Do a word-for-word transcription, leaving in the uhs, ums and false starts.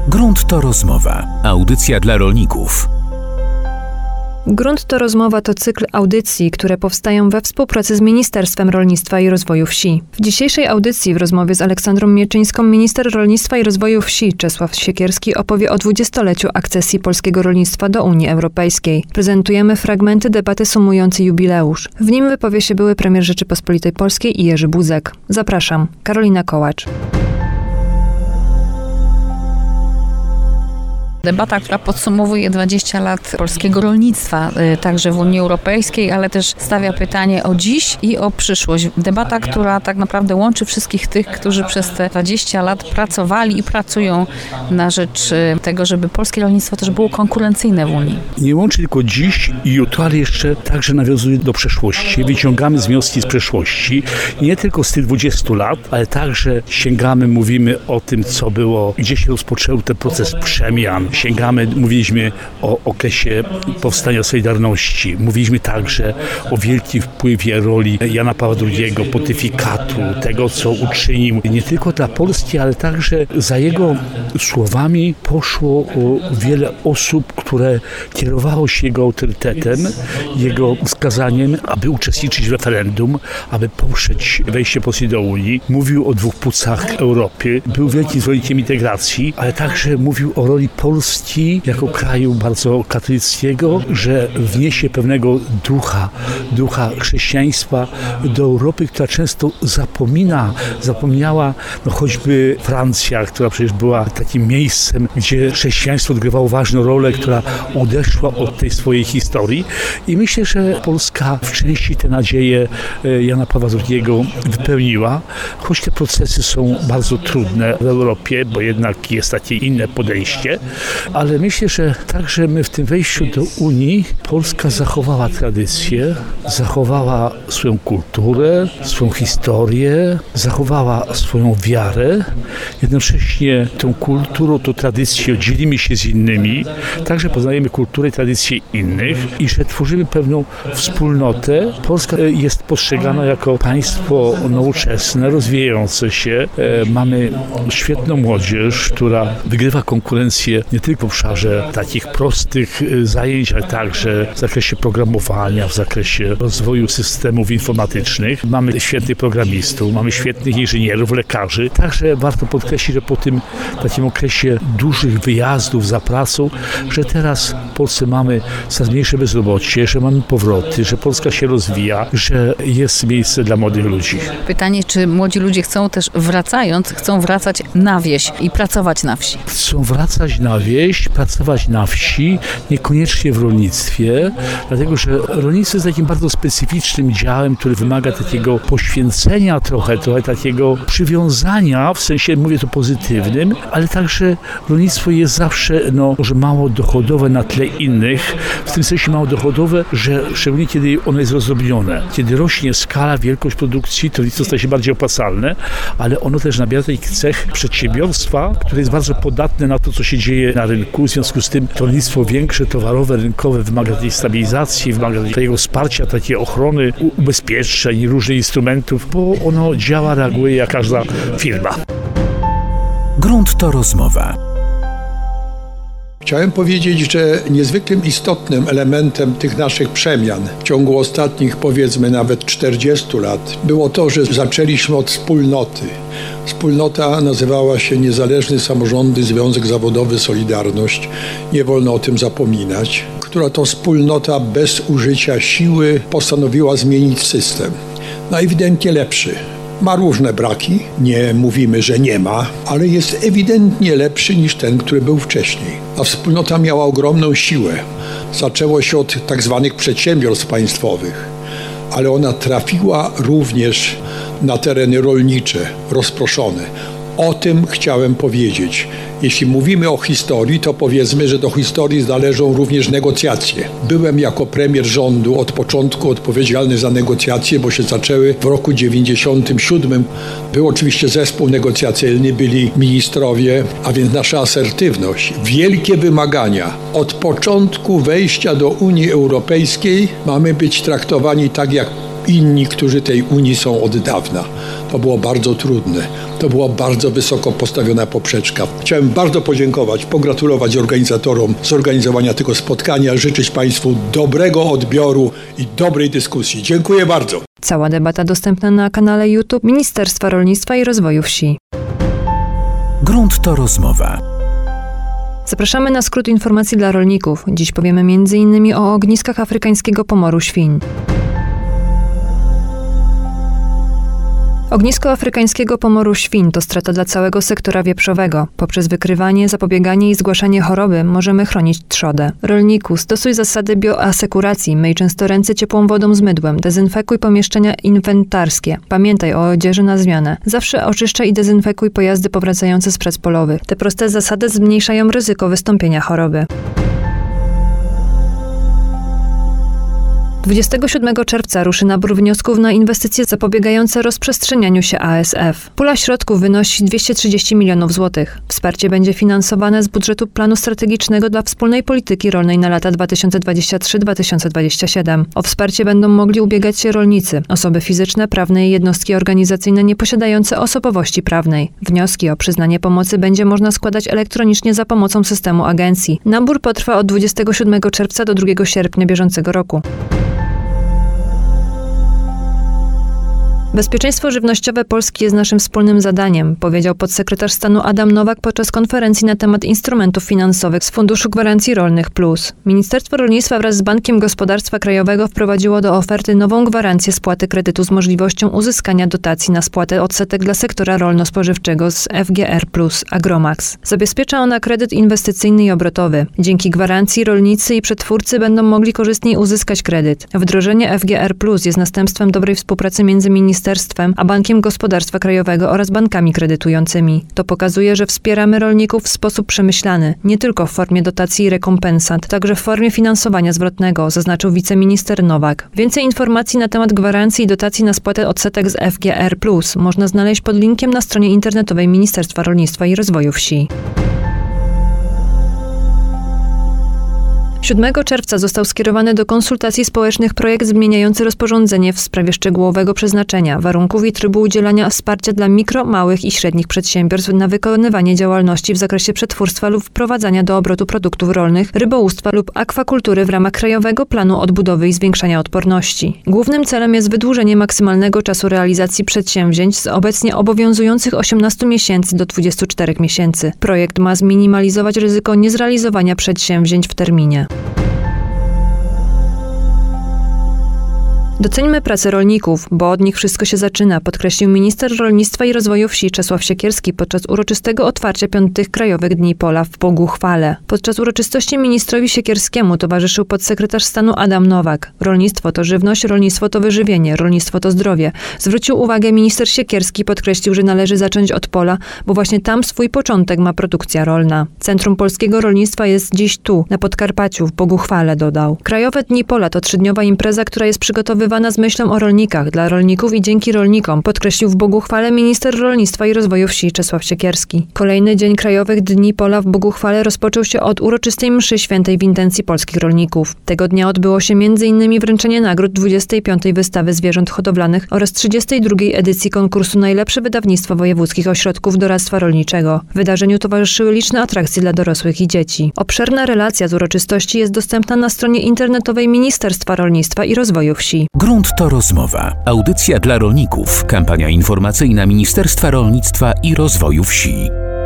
Grunt to rozmowa. Audycja dla rolników. Grunt to rozmowa to cykl audycji, które powstają we współpracy z Ministerstwem Rolnictwa i Rozwoju Wsi. W dzisiejszej audycji w rozmowie z Aleksandrą Mieczyńską minister rolnictwa i rozwoju wsi Czesław Siekierski opowie o dwudziestoleciu akcesji polskiego rolnictwa do Unii Europejskiej. Prezentujemy fragmenty debaty sumującej jubileusz. W nim wypowie się były premier Rzeczypospolitej Polskiej i Jerzy Buzek. Zapraszam, Karolina Kołacz. Debata, która podsumowuje dwadzieścia lat polskiego rolnictwa, także w Unii Europejskiej, ale też stawia pytanie o dziś i o przyszłość. Debata, która tak naprawdę łączy wszystkich tych, którzy przez te dwadzieścia lat pracowali i pracują na rzecz tego, żeby polskie rolnictwo też było konkurencyjne w Unii. Nie łączy tylko dziś i jutro, ale jeszcze także nawiązuje do przeszłości. Wyciągamy wnioski z przeszłości. I nie tylko z tych dwudziestu lat, ale także sięgamy, mówimy o tym, co było, gdzie się rozpoczął ten proces przemian. Sięgamy, mówiliśmy o okresie powstania Solidarności. Mówiliśmy także o wielkim wpływie roli Jana Pawła drugiego, pontyfikatu, tego, co uczynił nie tylko dla Polski, ale także za jego słowami poszło wiele osób, które kierowało się jego autorytetem, jego wskazaniem, aby uczestniczyć w referendum, aby poprzeć wejście Polski do Unii. Mówił o dwóch płucach Europy, był wielkim zwolennikiem integracji, ale także mówił o roli Polski jako kraju bardzo katolickiego, że wniesie pewnego ducha, ducha chrześcijaństwa do Europy, która często zapomina, zapomniała, no choćby Francja, która przecież była takim miejscem, gdzie chrześcijaństwo odgrywało ważną rolę, która odeszła od tej swojej historii. I myślę, że Polska w części te nadzieje Jana Pawła drugiego wypełniła, choć te procesy są bardzo trudne w Europie, bo jednak jest takie inne podejście. Ale myślę, że także my w tym wejściu do Unii Polska zachowała tradycję, zachowała swoją kulturę, swoją historię, zachowała swoją wiarę. Jednocześnie tą kulturą, tą tradycją dzielimy się z innymi, także poznajemy kulturę i tradycje innych i że tworzymy pewną wspólnotę. Polska jest postrzegana jako państwo nowoczesne, rozwijające się. Mamy świetną młodzież, która wygrywa konkurencję nie tylko w obszarze takich prostych zajęć, ale także w zakresie programowania, w zakresie rozwoju systemów informatycznych. Mamy świetnych programistów, mamy świetnych inżynierów, lekarzy. Także warto podkreślić, że po tym takim okresie dużych wyjazdów za pracą, że teraz w Polsce mamy coraz mniejsze bezrobocie, że mamy powroty, że Polska się rozwija, że jest miejsce dla młodych ludzi. Pytanie, czy młodzi ludzie chcą też wracając, chcą wracać na wieś i pracować na wsi? Chcą wracać na wieś, pracować na wsi, niekoniecznie w rolnictwie, dlatego że rolnictwo jest takim bardzo specyficznym działem, który wymaga takiego poświęcenia trochę, trochę takiego przywiązania, w sensie mówię to pozytywnym, ale także rolnictwo jest zawsze, no, może mało dochodowe na tle innych, w tym sensie mało dochodowe, że szczególnie kiedy ono jest rozdrobnione, kiedy rośnie skala, wielkość produkcji, to rolnictwo staje się bardziej opłacalne, ale ono też nabiera takich cech przedsiębiorstwa, które jest bardzo podatne na to, co się dzieje na rynku. W związku z tym rolnictwo większe, towarowe, rynkowe wymaga tej stabilizacji, wymaga takiego wsparcia, takiej ochrony, ubezpieczeń i różnych instrumentów, bo ono działa, reaguje jak każda firma. Grunt to rozmowa. Chciałem powiedzieć, że niezwykle istotnym elementem tych naszych przemian w ciągu ostatnich, powiedzmy, nawet czterdziestu lat było to, że zaczęliśmy od wspólnoty. Wspólnota nazywała się Niezależny Samorządny Związek Zawodowy Solidarność. Nie wolno o tym zapominać. Która to wspólnota bez użycia siły postanowiła zmienić system na ewidentnie lepszy. Ma różne braki, nie mówimy, że nie ma, ale jest ewidentnie lepszy niż ten, który był wcześniej. A wspólnota miała ogromną siłę. Zaczęło się od tak zwanych przedsiębiorstw państwowych, ale ona trafiła również na tereny rolnicze, rozproszone. O tym chciałem powiedzieć. Jeśli mówimy o historii, to powiedzmy, że do historii należą również negocjacje. Byłem jako premier rządu od początku odpowiedzialny za negocjacje, bo się zaczęły w roku dziewięćdziesiątym siódmym. Był oczywiście zespół negocjacyjny, byli ministrowie, a więc nasza asertywność, wielkie wymagania. Od początku wejścia do Unii Europejskiej mamy być traktowani tak jak inni, którzy tej Unii są od dawna. To było bardzo trudne. To była bardzo wysoko postawiona poprzeczka. Chciałem bardzo podziękować, pogratulować organizatorom zorganizowania tego spotkania, życzyć Państwu dobrego odbioru i dobrej dyskusji. Dziękuję bardzo. Cała debata dostępna na kanale YouTube Ministerstwa Rolnictwa i Rozwoju Wsi. Grunt to rozmowa. Zapraszamy na skrót informacji dla rolników. Dziś powiemy między innymi o ogniskach afrykańskiego pomoru świń. Ognisko afrykańskiego pomoru świń to strata dla całego sektora wieprzowego. Poprzez wykrywanie, zapobieganie i zgłaszanie choroby możemy chronić trzodę. Rolniku, stosuj zasady bioasekuracji, myj często ręce ciepłą wodą z mydłem, dezynfekuj pomieszczenia inwentarskie. Pamiętaj o odzieży na zmianę. Zawsze oczyszczaj i dezynfekuj pojazdy powracające z prac polowych. Te proste zasady zmniejszają ryzyko wystąpienia choroby. dwudziestego siódmego czerwca ruszy nabór wniosków na inwestycje zapobiegające rozprzestrzenianiu się A S F. Pula środków wynosi dwieście trzydzieści milionów złotych. Wsparcie będzie finansowane z budżetu planu strategicznego dla wspólnej polityki rolnej na lata dwa tysiące dwudziesty trzeci do dwa tysiące dwudziestego siódmego. O wsparcie będą mogli ubiegać się rolnicy, osoby fizyczne, prawne i jednostki organizacyjne nieposiadające osobowości prawnej. Wnioski o przyznanie pomocy będzie można składać elektronicznie za pomocą systemu agencji. Nabór potrwa od dwudziestego siódmego czerwca do drugiego sierpnia bieżącego roku. Bezpieczeństwo żywnościowe Polski jest naszym wspólnym zadaniem, powiedział podsekretarz stanu Adam Nowak podczas konferencji na temat instrumentów finansowych z Funduszu Gwarancji Rolnych Plus. Ministerstwo Rolnictwa wraz z Bankiem Gospodarstwa Krajowego wprowadziło do oferty nową gwarancję spłaty kredytu z możliwością uzyskania dotacji na spłatę odsetek dla sektora rolno-spożywczego z F G R plus Agromax. Zabezpiecza ona kredyt inwestycyjny i obrotowy. Dzięki gwarancji rolnicy i przetwórcy będą mogli korzystniej uzyskać kredyt. Wdrożenie F G R plus jest następstwem dobrej współpracy między ministerstwem a Bankiem Gospodarstwa Krajowego oraz bankami kredytującymi. To pokazuje, że wspieramy rolników w sposób przemyślany, nie tylko w formie dotacji i rekompensat, także w formie finansowania zwrotnego, zaznaczył wiceminister Nowak. Więcej informacji na temat gwarancji i dotacji na spłatę odsetek z F G R plus można znaleźć pod linkiem na stronie internetowej Ministerstwa Rolnictwa i Rozwoju Wsi. siódmego czerwca został skierowany do konsultacji społecznych projekt zmieniający rozporządzenie w sprawie szczegółowego przeznaczenia, warunków i trybu udzielania wsparcia dla mikro, małych i średnich przedsiębiorstw na wykonywanie działalności w zakresie przetwórstwa lub wprowadzania do obrotu produktów rolnych, rybołówstwa lub akwakultury w ramach Krajowego Planu Odbudowy i Zwiększania Odporności. Głównym celem jest wydłużenie maksymalnego czasu realizacji przedsięwzięć z obecnie obowiązujących osiemnastu miesięcy do dwudziestu czterech miesięcy. Projekt ma zminimalizować ryzyko niezrealizowania przedsięwzięć w terminie. Doceńmy pracę rolników, bo od nich wszystko się zaczyna, podkreślił minister rolnictwa i rozwoju wsi Czesław Siekierski podczas uroczystego otwarcia piątych Krajowych Dni Pola w Boguchwale. Podczas uroczystości ministrowi Siekierskiemu towarzyszył podsekretarz stanu Adam Nowak. Rolnictwo to żywność, rolnictwo to wyżywienie, rolnictwo to zdrowie. Zwrócił uwagę minister Siekierski i podkreślił, że należy zacząć od pola, bo właśnie tam swój początek ma produkcja rolna. Centrum polskiego rolnictwa jest dziś tu, na Podkarpaciu, w Boguchwale, dodał. Krajowe Dni Pola to trzydniowa impreza, która jest przygotowywana z myślą o rolnikach, dla rolników i dzięki rolnikom, podkreślił w Boguchwale minister rolnictwa i rozwoju wsi Czesław Siekierski. Kolejny dzień Krajowych Dni Pola w Boguchwale rozpoczął się od uroczystej mszy świętej w intencji polskich rolników. Tego dnia odbyło się między innymi wręczenie nagród dwudziestej piątej wystawy zwierząt hodowlanych oraz trzydziestej drugiej edycji konkursu Najlepsze wydawnictwo wojewódzkich ośrodków doradztwa rolniczego. Wydarzeniu towarzyszyły liczne atrakcje dla dorosłych i dzieci. Obszerna relacja z uroczystości jest dostępna na stronie internetowej Ministerstwa Rolnictwa i Rozwoju Wsi. Grunt to rozmowa. Audycja dla rolników. Kampania informacyjna Ministerstwa Rolnictwa i Rozwoju Wsi.